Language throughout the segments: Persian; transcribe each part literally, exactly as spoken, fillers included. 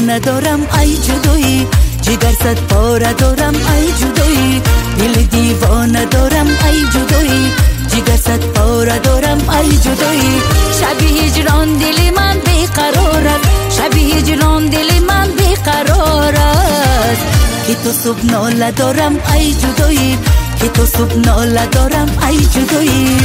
ندارم ای جدایی، جگر صد پاره دارم ای جدایی، دل دیوانه دارم ای جدایی، جگر صد پاره دارم ای جدایی. شب هجران دل من بیقرار است، شب هجران دل من بیقرار است، که تو صبح ناله دارم ای جدایی، که تو صبح ناله دارم ای جدایی.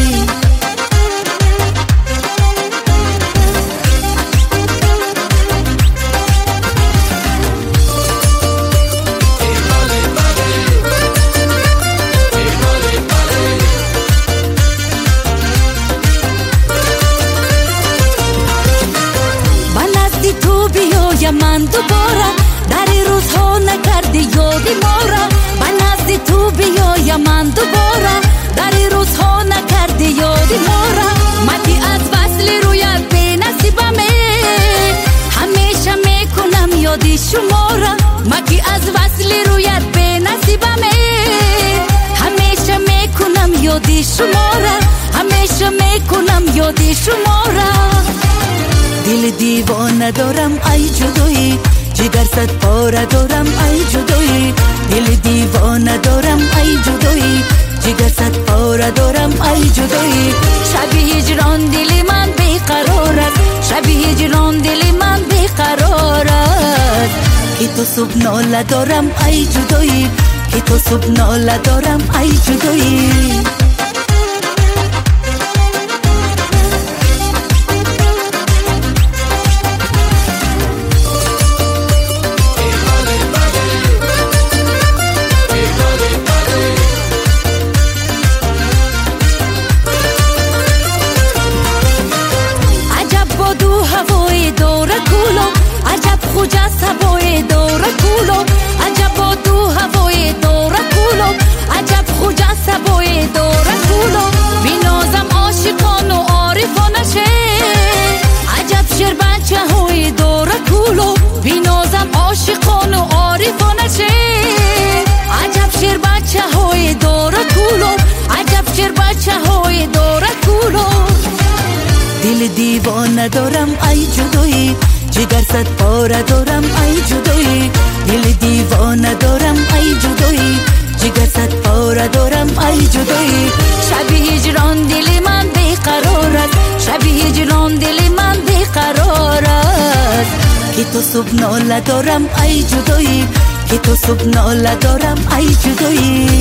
من دوباره در روزها نکردی یادی ما را، به نزد تو بیایم من دوباره در روزها نکردی یادی ما را. متی از وصل رویت به نصیبمه همیشه میکنم یادی شما را، متی از وصل رویت به نصیبمه همیشه میکنم یادی شما را، همیشه میکنم یادی شما را. دل دیوانه دارم ای جدایی، جگر صد پاره دارم ای جدایی، دل دیوانه دارم ای جدایی، جگر صد پاره دارم ای جدایی. شب هجران دل من بیقرار است، شب هجران دل من بیقرار است، که تو صبح ناله دارم ای جدایی، که تو صبح ناله دارم ای جدایی. هوای دور کولو عجب خوجست، هوای دور کولو عجب با دو هوای دور کولو عجب خوجست، هوای دور کولو. بینازم عاشقان و عارفانه شه عجب شیر بچه های دور کولو، بینازم عاشقان و عارفانه شه عجب شیر بچه های دور کولو، عجب شیر بچه های دور کولو. دل دیوانه دارم ای جدایی، جگر صد پاره دارم ای جدایی، دل دیوانه دارم ای جدایی، جگر صد پاره دارم ای جدایی. شب هجران دل من بیقرار است، شب هجران دل من بیقرار است، که تو صبح ناله دارم ای جدایی، که تو صبح ناله دارم ای جدایی.